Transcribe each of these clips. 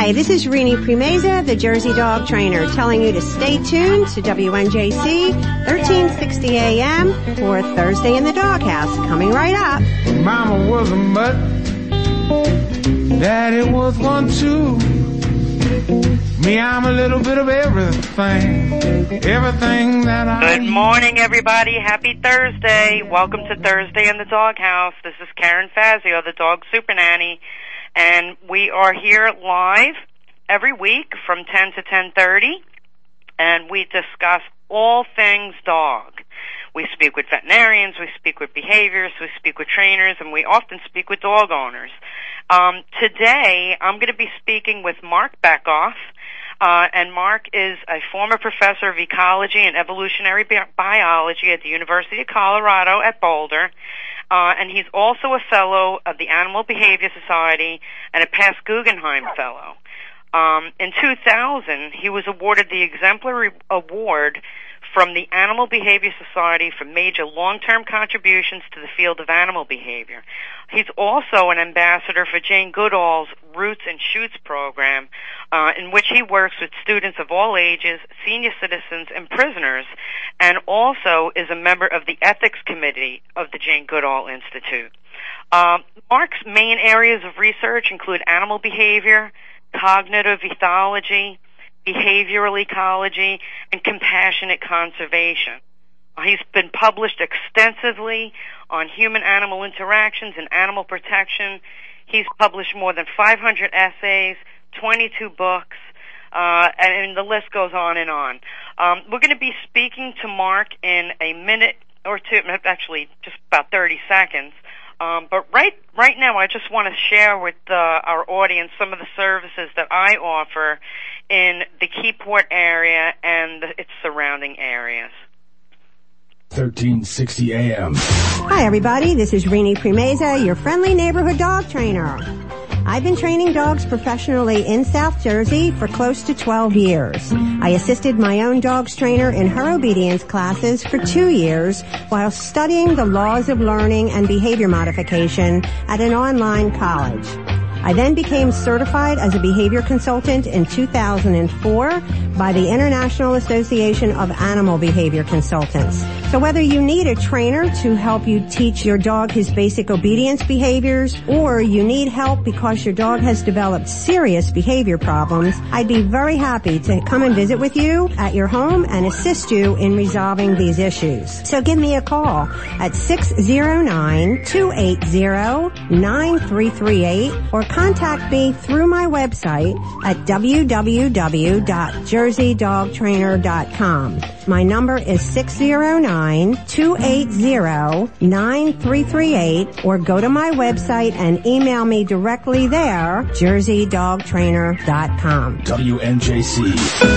Hi, this is Rini Primeza, the Jersey Dog Trainer, telling you to stay tuned to WNJC 1360 AM for Thursday in the Doghouse. Coming right up. Mama was a mutt, Daddy was one too. Me, I'm a little bit of everything that I... Good morning, everybody. Happy Thursday. Welcome to Thursday in the Doghouse. This is Karen Fazio, the Dog Super Nanny, and we are here live every week from 10 to 10:30, and we discuss all things dog. We speak with veterinarians, we speak with behaviorists, we speak with trainers, and we often speak with dog owners. Today, I'm going to be speaking with Mark Beckoff, and Mark is a former professor of ecology and evolutionary biology at the University of Colorado at Boulder, and he's also a fellow of the Animal Behavior Society and a past Guggenheim Fellow. In 2000, he was awarded the Exemplary Award from the Animal Behavior Society for major long-term contributions to the field of animal behavior. He's also an ambassador for Jane Goodall's Roots and Shoots program, in which he works with students of all ages, senior citizens, and prisoners, and also is a member of the Ethics Committee of the Jane Goodall Institute. Mark's main areas of research include animal behavior, cognitive ethology, behavioral ecology, and compassionate conservation. He's been published extensively on human-animal interactions and animal protection. He's published more than 500 essays, 22 books, and the list goes on and on. We're going to be speaking to Mark in a minute or two, actually just about 30 seconds. But right now, I just want to share with our audience some of the services that I offer in the Keyport area and its surrounding areas. 1360 AM. Hi, everybody. This is Rini Primeza, your friendly neighborhood dog trainer. I've been training dogs professionally in South Jersey for close to 12 years. I assisted my own dog's trainer in her obedience classes for 2 years while studying the laws of learning and behavior modification at an online college. I then became certified as a behavior consultant in 2004 by the International Association of Animal Behavior Consultants. So whether you need a trainer to help you teach your dog his basic obedience behaviors, or you need help because your dog has developed serious behavior problems, I'd be very happy to come and visit with you at your home and assist you in resolving these issues. So give me a call at 609-280-9338 or contact me through my website at www.jerseydogtrainer.com. My number is 609-280-9338, or go to my website and email me directly there, jerseydogtrainer.com. WNJC.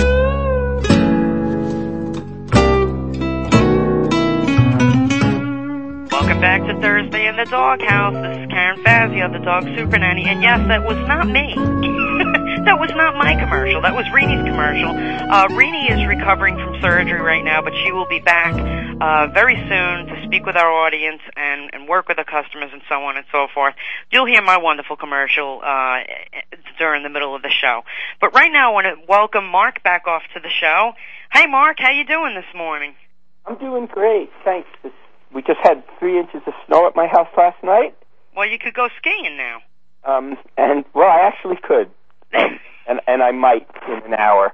Welcome back to Thursday in the Doghouse. This is Karen Fazio, the Dog Super Nanny, and yes, that was not me. That was not my commercial. That was Reni's commercial. Reni is recovering from surgery right now, but she will be back very soon to speak with our audience and work with the customers and so on and so forth. You'll hear my wonderful commercial during the middle of the show. But right now, I want to welcome Mark Beckoff to the show. Hey, Mark, how you doing this morning? I'm doing great, thanks. We just had 3 inches of snow at my house last night. Well, you could go skiing now. And I actually could. And I might in an hour.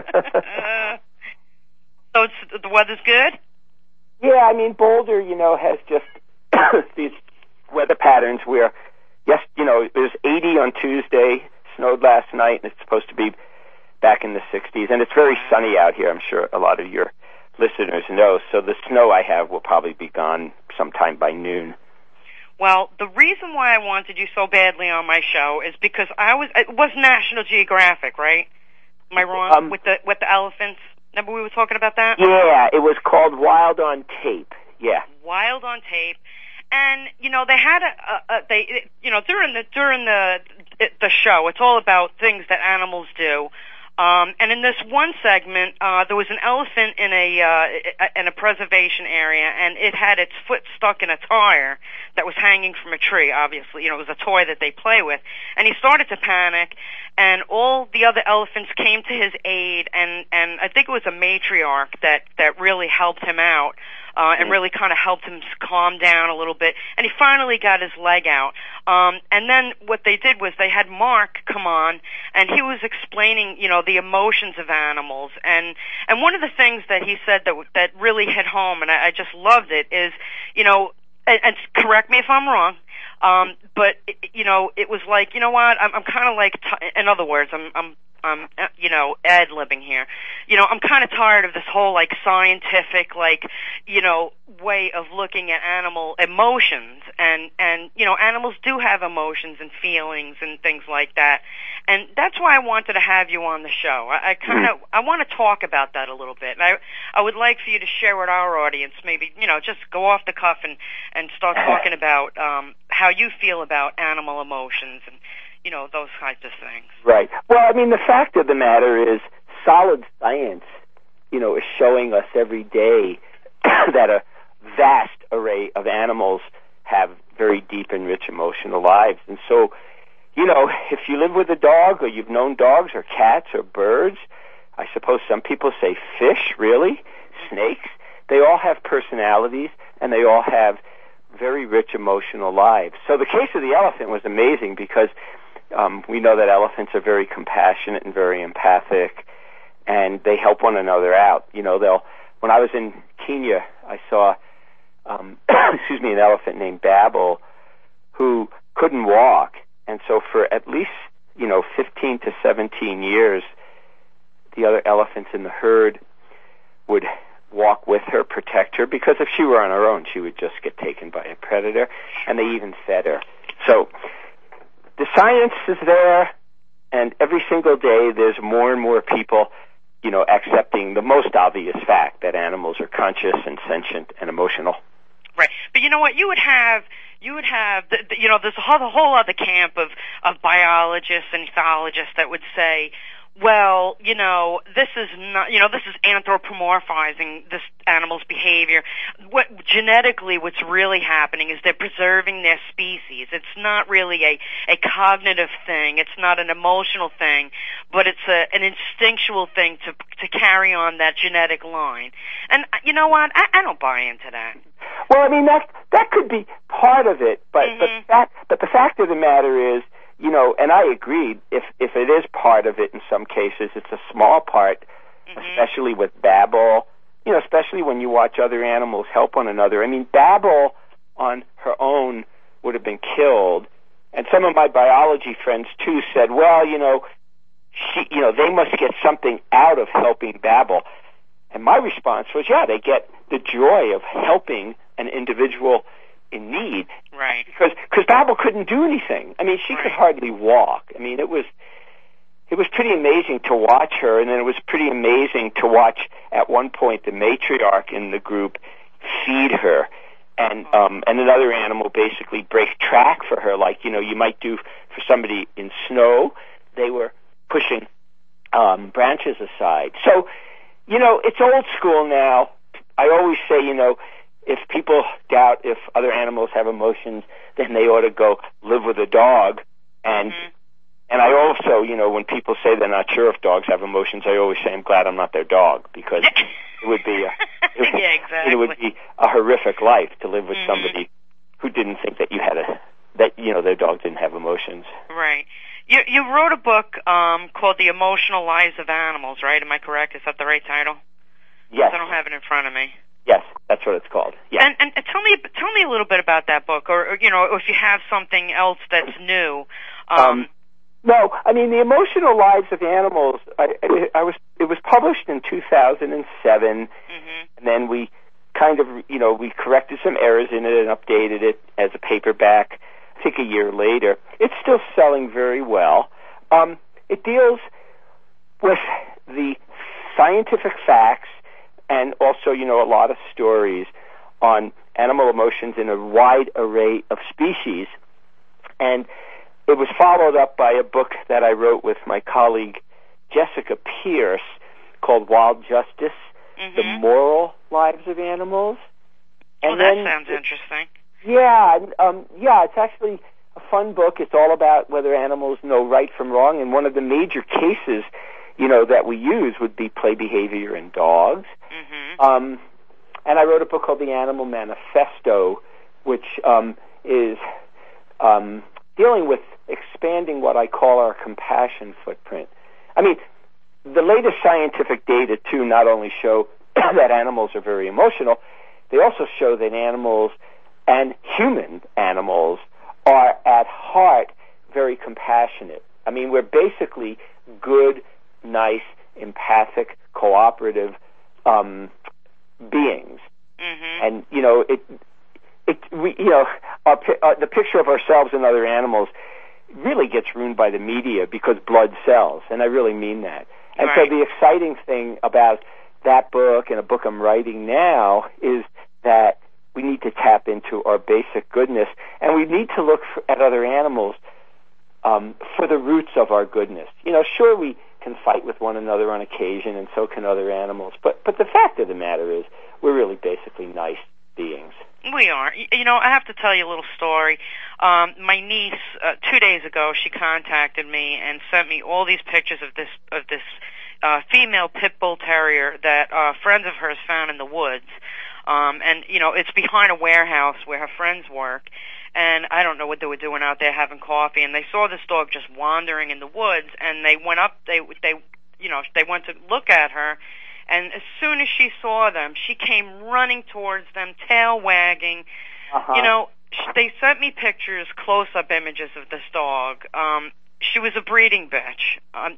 So the weather's good? Yeah, I mean, Boulder, has just these weather patterns where, yes, it was 80 on Tuesday, snowed last night, and it's supposed to be back in the 60s. And it's very sunny out here, I'm sure a lot of your listeners know. So the snow I have will probably be gone sometime by noon. Well, the reason why I wanted you so badly on my show is because it was National Geographic, right? Am I wrong? With the elephants? Remember we were talking about that? Yeah, it was called Wild on Tape. Yeah. Wild on Tape. And, they had during the show, it's all about things that animals do. And in this one segment, there was an elephant in a preservation area, and it had its foot stuck in a tire that was hanging from a tree. Obviously, it was a toy that they play with, and he started to panic. And all the other elephants came to his aid, and I think it was a matriarch that really helped him out. And really kind of helped him calm down a little bit, and he finally got his leg out. And then what they did was they had Mark come on, and he was explaining, the emotions of animals. And one of the things that he said that really hit home, and I just loved it, is, and correct me if I'm wrong, but it was like, what, I'm kind of like, in other words, I'm ad-libbing here. I'm kind of tired of this whole, like, scientific, like, way of looking at animal emotions. And animals do have emotions and feelings and things like that. And that's why I wanted to have you on the show. I want to talk about that a little bit. And I would like for you to share with our audience, maybe, just go off the cuff and start talking about how you feel about animal emotions and, those kinds of things. Right. Well, I mean, the fact of the matter is solid science, is showing us every day that a vast array of animals have very deep and rich emotional lives. And so, if you live with a dog or you've known dogs or cats or birds, I suppose some people say fish, really, snakes, they all have personalities and they all have very rich emotional lives. So the case of the elephant was amazing because we know that elephants are very compassionate and very empathic, and they help one another out. When I was in Kenya, I saw, an elephant named Babel who couldn't walk, and so for at least, 15 to 17 years, the other elephants in the herd would walk with her, protect her, because if she were on her own, she would just get taken by a predator, and they even fed her. So the science is there, and every single day there's more and more people, accepting the most obvious fact that animals are conscious and sentient and emotional. Right. But you know what? You would have there's a whole other camp of biologists and ethologists that would say, well, this is not, this is anthropomorphizing this animal's behavior. What's really happening is they're preserving their species. It's not really a cognitive thing. It's not an emotional thing, but it's an instinctual thing to carry on that genetic line. And you know what? I don't buy into that. Well, I mean, that could be part of it, but the fact of the matter is, and I agree, if it is part of it in some cases, it's a small part, especially with Babel, especially when you watch other animals help one another. I mean, Babel on her own would have been killed, and some of my biology friends, too, said, well, they must get something out of helping Babel. And my response was, yeah, they get the joy of helping an individual in need. Right. Because Babel couldn't do anything. I mean, she could hardly walk. I mean, it was pretty amazing to watch her, and then it was pretty amazing to watch at one point the matriarch in the group feed her, and another animal basically break track for her, like you might do for somebody in snow. They were pushing branches aside. So, it's old school now. I always say, if people doubt if other animals have emotions, then they ought to go live with a dog. And I also, when people say they're not sure if dogs have emotions, I always say I'm glad I'm not their dog, because it would be it would be a horrific life to live with somebody who didn't think that their dog didn't have emotions. Right. You wrote a book called The Emotional Lives of Animals, right? Am I correct? Is that the right title? Yes. I don't have it in front of me. Yes, that's what it's called. Yeah. And tell me a little bit about that book, or if you have something else that's new. No, I mean, The Emotional Lives of Animals. It was published in 2007, and then we kind of we corrected some errors in it and updated it as a paperback. I think a year later, it's still selling very well. It deals with the scientific facts, and also, a lot of stories on animal emotions in a wide array of species. And it was followed up by a book that I wrote with my colleague Jessica Pierce called Wild Justice, The Moral Lives of Animals. And that sounds interesting. Yeah, it's actually a fun book. It's all about whether animals know right from wrong, and one of the major cases, that we use would be play behavior in dogs. Mm-hmm. And I wrote a book called The Animal Manifesto, which is dealing with expanding what I call our compassion footprint. I mean, the latest scientific data, too, not only show that animals are very emotional, they also show that animals and human animals are at heart very compassionate. I mean, we're basically good, nice, empathic, cooperative beings. Mm-hmm. And, the picture of ourselves and other animals really gets ruined by the media because blood sells, and I really mean that. And right. So the exciting thing about that book and a book I'm writing now is that we need to tap into our basic goodness, and we need to look at other animals for the roots of our goodness. Sure, we can fight with one another on occasion, and so can other animals, but the fact of the matter is we're really basically nice beings. We are. I have to tell you a little story. My niece, 2 days ago, she contacted me and sent me all these pictures of this female pit bull terrier that friends of hers found in the woods. And it's behind a warehouse where her friends work. And I don't know what they were doing out there having coffee. And they saw this dog just wandering in the woods. And they went up. They went to look at her. And as soon as she saw them, she came running towards them, tail wagging. Uh-huh. They sent me pictures, close-up images of this dog. She was a breeding bitch.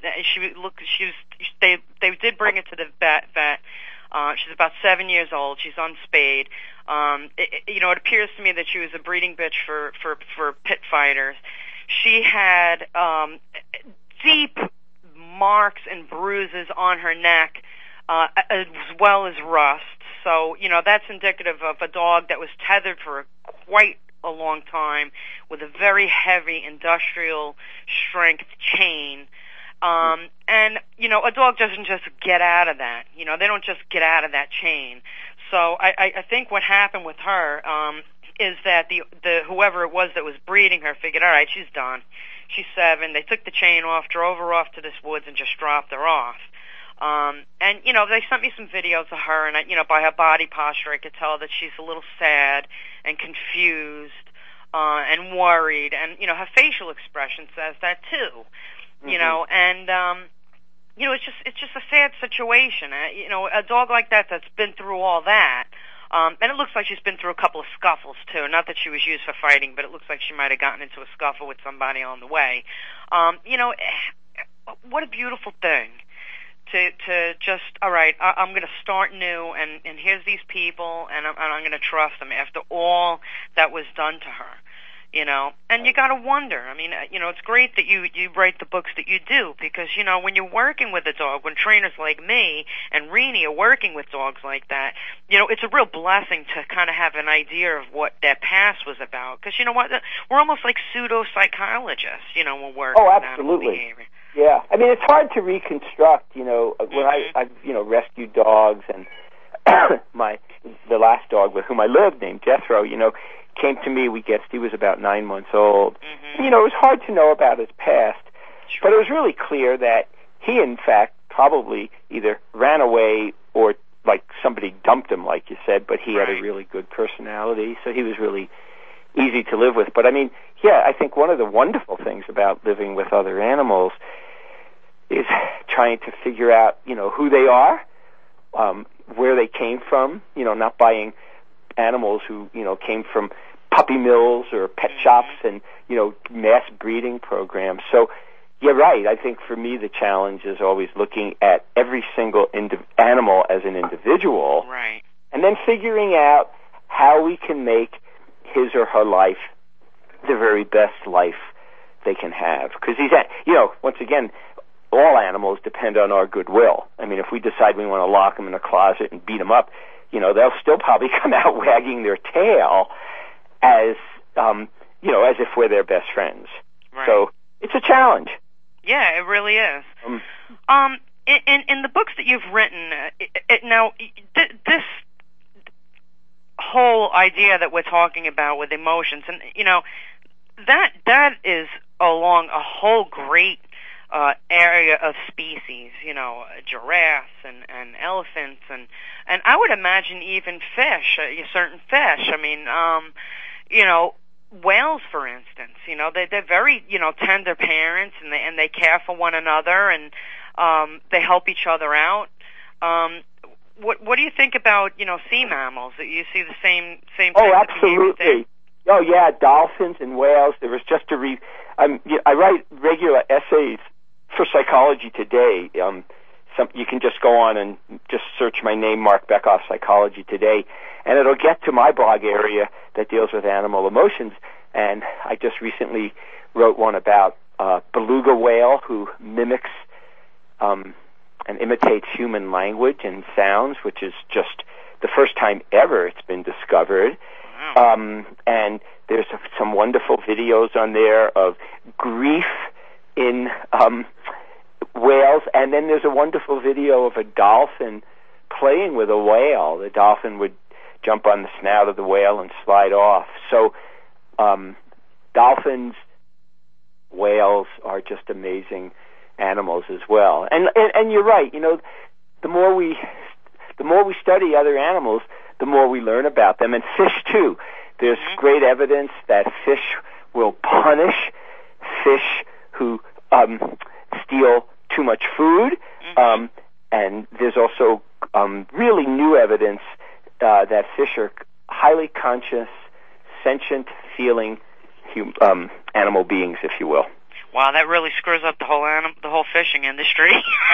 They did bring it to the vet. She's about 7 years old. She's unspayed. It appears to me that she was a breeding bitch for pit fighters. She had deep marks and bruises on her neck, as well as rust. So, that's indicative of a dog that was tethered for quite a long time with a very heavy industrial strength chain. And, a dog doesn't just get out of that. They don't just get out of that chain. So I think what happened with her is that the whoever it was that was breeding her figured, all right, she's done. She's 7. They took the chain off, drove her off to this woods, and just dropped her off. And, they sent me some videos of her, and, by her body posture, I could tell that she's a little sad and confused and worried. And, her facial expression says that, too. Mm-hmm. It's just a sad situation. A dog like that's been through all that. And it looks like she's been through a couple of scuffles, too. Not that she was used for fighting, but it looks like she might have gotten into a scuffle with somebody on the way. What a beautiful thing. To just, all right, I'm going to start new, and here's these people, and I'm going to trust them after all that was done to her, And you got to wonder. I mean, it's great that you write the books that you do because, when you're working with a dog, when trainers like me and Renee are working with dogs like that, it's a real blessing to kind of have an idea of what their past was about. Because you know what? We're almost like pseudo-psychologists, when we're working with animal behavior. Yeah, I mean, it's hard to reconstruct, when I've rescued dogs, and the last dog with whom I lived, named Jethro, came to me. He was about 9 months old. Mm-hmm. It was hard to know about his past, but it was really clear that he, in fact, probably either ran away or, like, somebody dumped him, like you said, but he had a really good personality, so he was really easy to live with. But, I mean, yeah, I think one of the wonderful things about living with other animals is trying to figure out, who they are, where they came from, not buying animals who, came from puppy mills or pet shops and, mass breeding programs. So, you're right. I think for me the challenge is always looking at every single animal as an individual. Right. And then figuring out how we can make his or her life the very best life they can have. Because once again, all animals depend on our goodwill. I mean, if we decide we want to lock them in a closet and beat them up, they'll still probably come out wagging their tail as if we're their best friends. Right. So it's a challenge. Yeah, it really is. In the books that you've written, this whole idea that we're talking about with emotions, and that is along a whole great area of species, giraffes and elephants and I would imagine even fish, certain fish. I mean, whales, for instance, they're very, tender parents and they care for one another and they help each other out. What do you think about, sea mammals? That you see the same Oh, absolutely. Oh, yeah, dolphins and whales. There was just I write regular essays for Psychology Today. You can just go on and just search my name, Mark Bekoff, Psychology Today, and it'll get to my blog area that deals with animal emotions. And I just recently wrote one about beluga whale who mimics and imitates human language and sounds, which is just the first time ever it's been discovered. Wow. And there's some wonderful videos on there of grief in whales, and then there's a wonderful video of a dolphin playing with a whale. The dolphin would jump on the snout of the whale and slide off. So dolphins, whales are just amazing animals as well. And you're right, the more we study other animals, the more we learn about them, and fish too. There's great evidence that fish will punish fish who steal too much food, and there's also really new evidence that fish are highly conscious, sentient, feeling animal beings, if you will. Wow, that really screws up the whole fishing industry.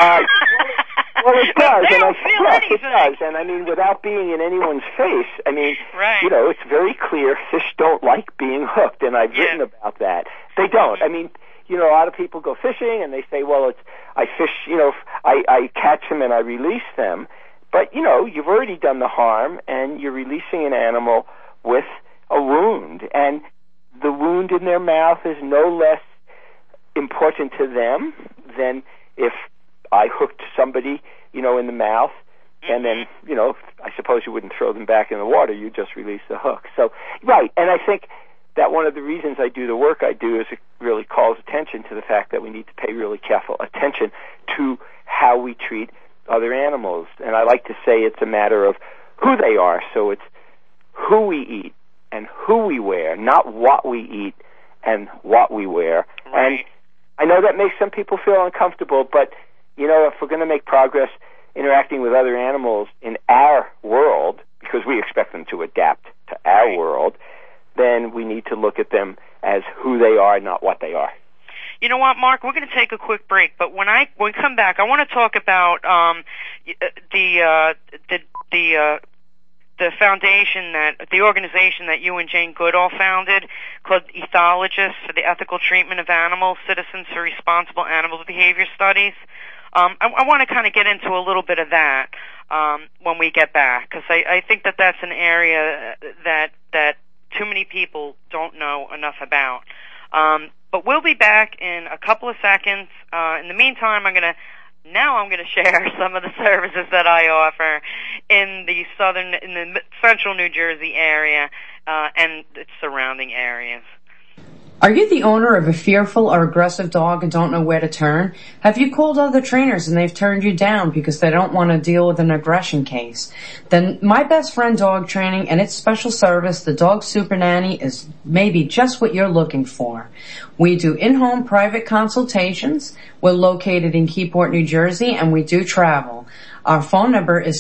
Well, it does, it does, and I mean, without being in anyone's face, I mean, right. It's very clear fish don't like being hooked, and I've written about that. They don't. I mean, a lot of people go fishing and they say, well, I fish, I catch them and I release them, but you've already done the harm, and you're releasing an animal with a wound, and the wound in their mouth is no less important to them than if I hooked somebody, in the mouth, and then, I suppose you wouldn't throw them back in the water, you just release the hook. So, right, and I think that one of the reasons I do the work I do is it really calls attention to the fact that we need to pay really careful attention to how we treat other animals. And I like to say it's a matter of who they are, so it's who we eat and who we wear, not what we eat and what we wear. Right. And I know that makes some people feel uncomfortable, but, if we're going to make progress interacting with other animals in our world, because we expect them to adapt to our world, then we need to look at them as who they are, not what they are. You know what, Mark? We're going to take a quick break, but when we come back, I want to talk about the foundation the organization that you and Jane Goodall founded, called Ethologists for the Ethical Treatment of Animals, Citizens for Responsible Animal Behavior Studies. I want to kind of get into a little bit of that when we get back, because I think that's an area that too many people don't know enough about. But we'll be back in a couple of seconds. In the meantime, I'm going to share some of the services that I offer in the central New Jersey area and its surrounding areas. Are you the owner of a fearful or aggressive dog and don't know where to turn? Have you called other trainers and they've turned you down because they don't want to deal with an aggression case? Then My Best Friend Dog Training and its special service, the Dog Super Nanny, is maybe just what you're looking for. We do in-home private consultations. We're located in Keyport, New Jersey, and we do travel. Our phone number is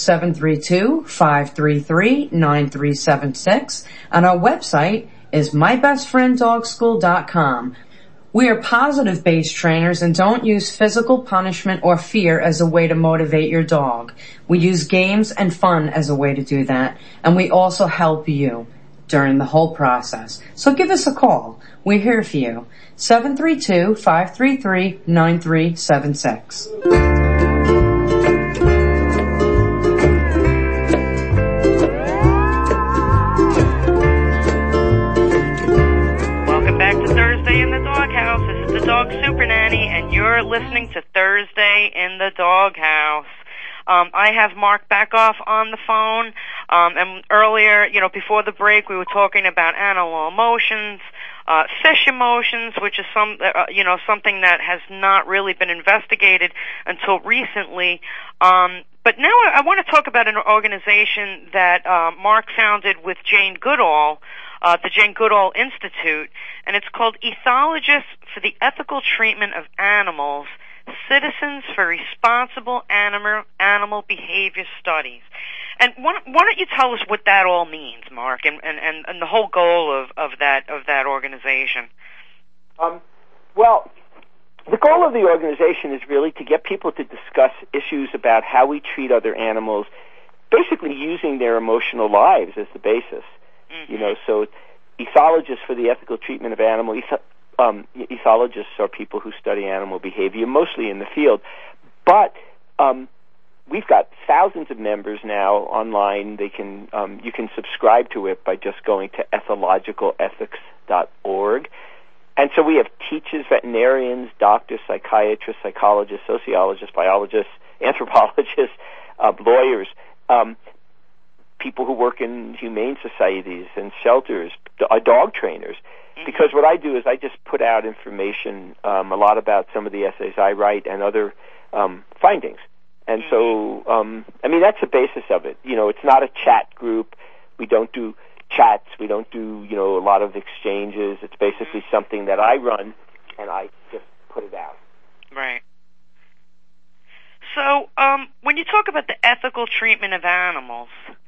732-533-9376, and our website is mybestfrienddogschool.com. We are positive-based trainers and don't use physical punishment or fear as a way to motivate your dog. We use games and fun as a way to do that, and we also help you during the whole process. So give us a call. We're here for you. 732-533-9376. This is the Dog Super Nanny, and you're listening to Thursday in the Doghouse. I have Mark Bekoff on the phone, and earlier, before the break, we were talking about animal emotions, fish emotions, which is something that has not really been investigated until recently. But now I want to talk about an organization that Mark founded with Jane Goodall, the Jane Goodall Institute, and it's called Ethologists for the Ethical Treatment of Animals, Citizens for Responsible Animal Behavior Studies. And why don't you tell us what that all means, Mark, and the whole goal of that organization? Well, the goal of the organization is really to get people to discuss issues about how we treat other animals, basically using their emotional lives as the basis. Mm-hmm. So ethologists for the ethical treatment of animals. Ethologists are people who study animal behavior, mostly in the field, but we've got thousands of members now online. They can you can subscribe to it by just going to ethologicalethics.org. And so we have teachers, veterinarians, doctors, psychiatrists, psychologists, sociologists, biologists, anthropologists, lawyers, people who work in humane societies and shelters, dog trainers. Because what I do is I just put out information a lot about some of the essays I write and other findings. And so, that's the basis of it. It's not a chat group. We don't do chats. We don't do, a lot of exchanges. It's basically something that I run, and I just put it out. Right. So, when you talk about the ethical treatment of animals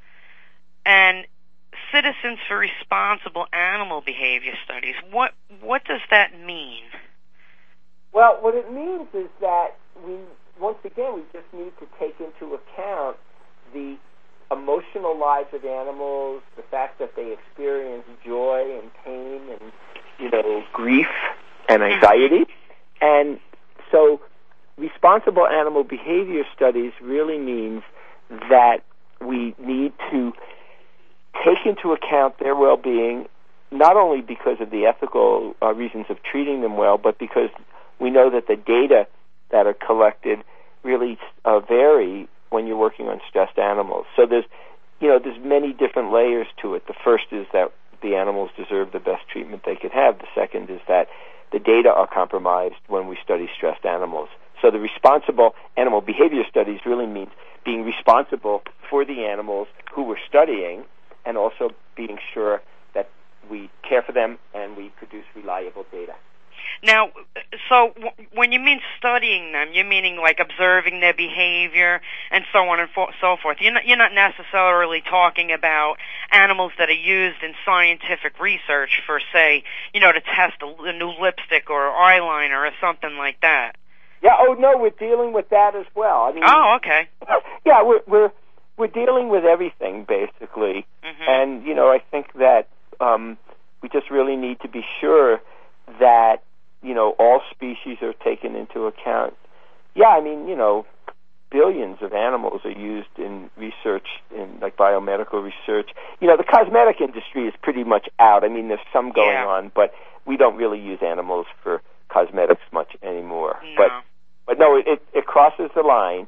and Citizens for Responsible Animal Behavior Studies, what does that mean? Well, what it means is that we just need to take into account the emotional lives of animals, the fact that they experience joy and pain and, grief and anxiety. And so responsible animal behavior studies really means that we need to take into account their well-being, not only because of the ethical reasons of treating them well, but because we know that the data that are collected really vary when you're working on stressed animals. So there's many different layers to it. The first is that the animals deserve the best treatment they could have. The second is that the data are compromised when we study stressed animals. So the responsible animal behavior studies really means being responsible for the animals who we're studying, and also being sure that we care for them and we produce reliable data. Now, so when you mean studying them, you're meaning like observing their behavior and so on and so forth. You're not necessarily talking about animals that are used in scientific research for, say, to test a new lipstick or eyeliner or something like that. Yeah. Oh no, we're dealing with that as well. Oh, okay. Yeah, we're dealing with everything basically, and I think that we just really need to be sure that all species are taken into account. Yeah, billions of animals are used in research, in like biomedical research. The cosmetic industry is pretty much out. There's some going on, but we don't really use animals for cosmetics much anymore. No. But no, it crosses the line.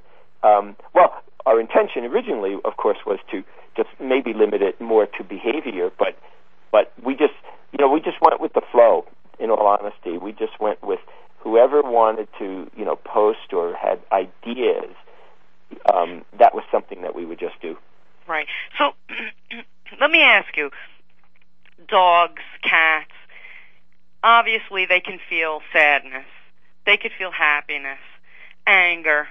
Our intention originally, of course, was to just maybe limit it more to behavior, but we just went with the flow. In all honesty, we just went with whoever wanted to, post or had ideas. That was something that we would just do. Right. So, let me ask you: dogs, cats, obviously they can feel sadness, they could feel happiness, anger,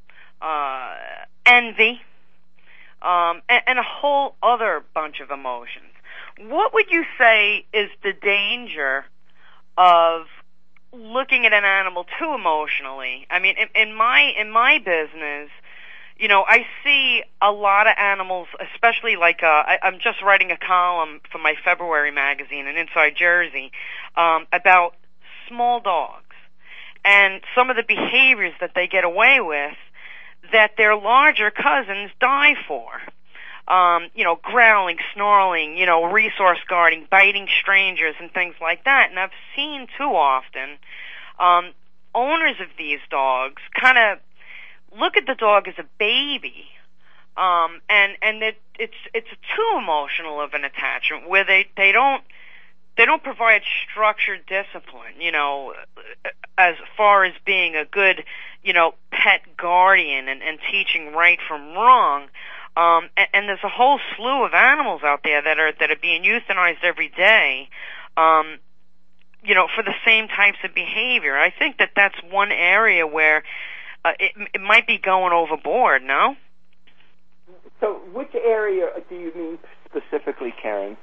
envy, and a whole other bunch of emotions. What would you say is the danger of looking at an animal too emotionally? In my business, I see a lot of animals, especially like I'm just writing a column for my February magazine in Inside Jersey about small dogs and some of the behaviors that they get away with that their larger cousins die for. Growling, snarling, resource guarding, biting strangers and things like that. And I've seen too often owners of these dogs kind of look at the dog as a baby, and it's too emotional of an attachment where they don't they don't provide structured discipline, you know, as far as being a good, you know, pet guardian and teaching right from wrong. And there's a whole slew of animals out there that are being euthanized every day, you know, for the same types of behavior. I think that's one area where it might be going overboard, no? So which area do you mean specifically, Karen?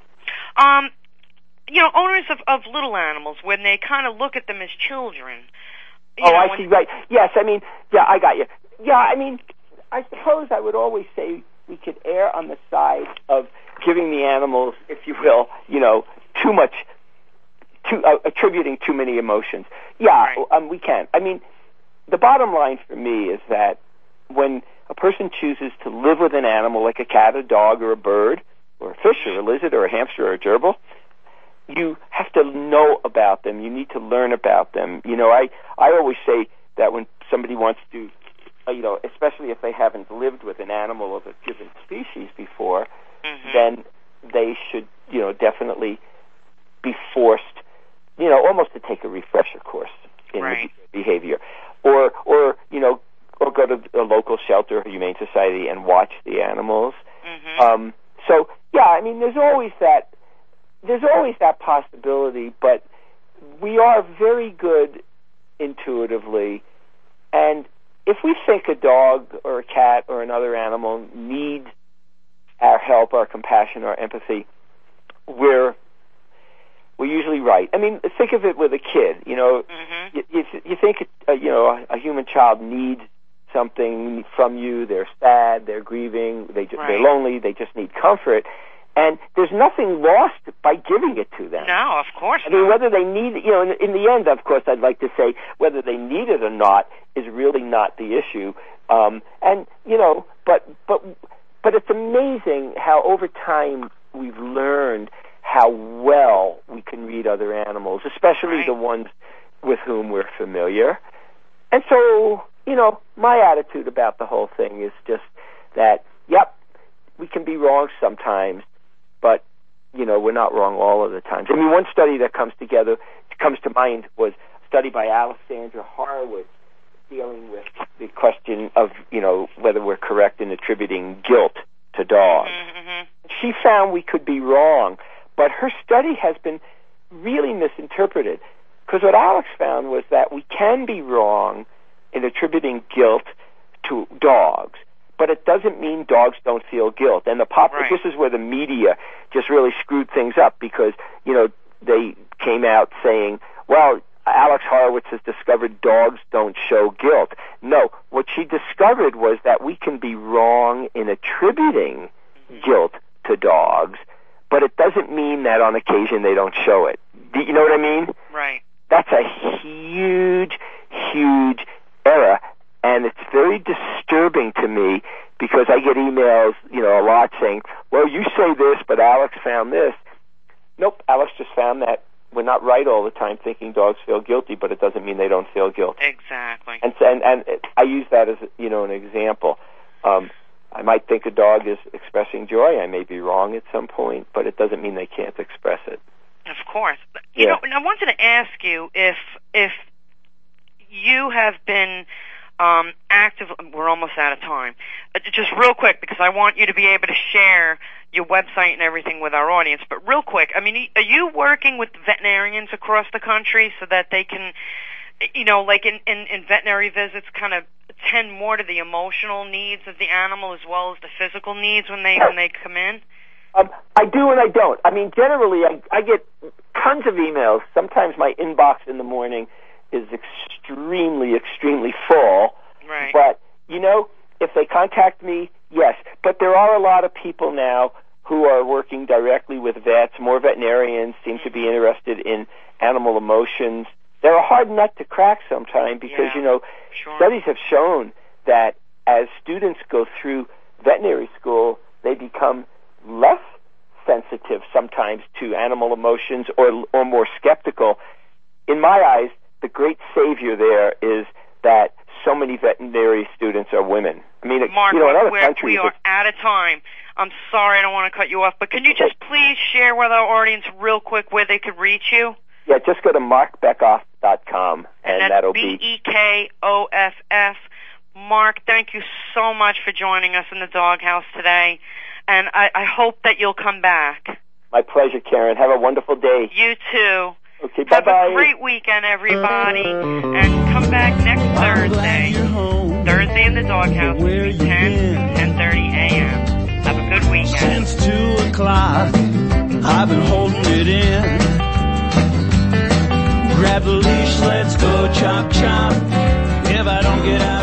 You know, owners of little animals, when they kind of look at them as children. I see, right. Yes, I mean, yeah, I got you. Yeah, I mean, I suppose I would always say we could err on the side of giving the animals, if you will, you know, too much, attributing too many emotions. Yeah, right. We can. I mean, the bottom line for me is that when a person chooses to live with an animal like a cat, a dog, or a bird, or a fish, or a lizard, or a hamster, or a gerbil, you have to know about them. You need to learn about them. You know, I always say that when somebody wants to, you know, especially if they haven't lived with an animal of a given species before, then they should, you know, definitely be forced, you know, almost to take a refresher course in behavior, or you know, or go to a local shelter or humane society and watch the animals. So yeah, I mean, there's always that possibility, but we are very good intuitively, and if we think a dog or a cat or another animal needs our help, our compassion, our empathy, we're usually right. I mean, think of it with a kid. You know, you think you know, a human child needs something from you. They're sad, they're grieving, they're lonely, they just need comfort. And there's nothing lost by giving it to them. No, of course not. I mean, whether they need it, you know, in the end, of course, I'd like to say whether they need it or not is really not the issue. And, you know, but it's amazing how over time we've learned how well we can read other animals, especially the ones with whom we're familiar. And so, you know, my attitude about the whole thing is just that, yep, we can be wrong sometimes, but, you know, we're not wrong all of the time. I mean, one study that comes to mind was a study by Alexandra Horowitz dealing with the question of, you know, whether we're correct in attributing guilt to dogs. She found we could be wrong, but her study has been really misinterpreted, because what Alex found was that we can be wrong in attributing guilt to dogs, but it doesn't mean dogs don't feel guilt. And this is where the media just really screwed things up, because, you know, they came out saying, well, Alex Horowitz has discovered dogs don't show guilt. No, what she discovered was that we can be wrong in attributing guilt to dogs, but it doesn't mean that on occasion they don't show it. Do you know what I mean? Right. That's a huge, huge error, and it's very disturbing to me, because I get emails, you know, a lot saying, well, you say this, but Alex found this. Nope, Alex just found that we're not right all the time thinking dogs feel guilty, but it doesn't mean they don't feel guilt. Exactly. And I use that as, you know, an example. I might think a dog is expressing joy. I may be wrong at some point, but it doesn't mean they can't express it. Of course. You know, I wanted to ask you if you have been active. We're almost out of time. Just real quick, because I want you to be able to share your website and everything with our audience. But real quick, I mean, are you working with veterinarians across the country so that they can, you know, like in veterinary visits, kind of tend more to the emotional needs of the animal as well as the physical needs when they come in? I do and I don't. I mean, generally, I get tons of emails. Sometimes my inbox in the morning is extremely, extremely full. Right. But, you know, if they contact me, yes. But there are a lot of people now who are working directly with vets. More veterinarians seem to be interested in animal emotions. They're a hard nut to crack sometimes because, you know, studies have shown that as students go through veterinary school, they become less sensitive sometimes to animal emotions or more skeptical. In my eyes, the great savior there is that so many veterinary students are women. I mean, Mark, you know, in other countries, we are out of time. I'm sorry, I don't want to cut you off, but can you just please share with our audience real quick where they could reach you? Yeah, just go to markbeckoff.com, and that'll be BEKOFF. Mark, thank you so much for joining us in the doghouse today, and I hope that you'll come back. My pleasure, Karen. Have a wonderful day. You too. Okay, bye-bye. Have a great weekend, everybody, and come back next Thursday. Thursday in the doghouse between 10 and 10:30 a.m. Have a good weekend. Since 2 o'clock, I've been holding it in. Grab the leash, let's go chop chop. If I don't get out